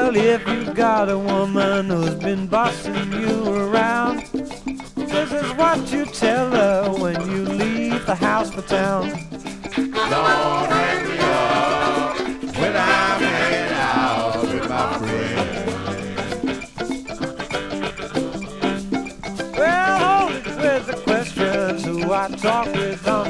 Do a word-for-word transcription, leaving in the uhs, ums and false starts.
Well, if you've got a woman who's been bossing you around, this is what you tell her when you leave the house for town. Don't hang me up when I'm hanging out with my friends. Well, hold it with the questions who I talk with on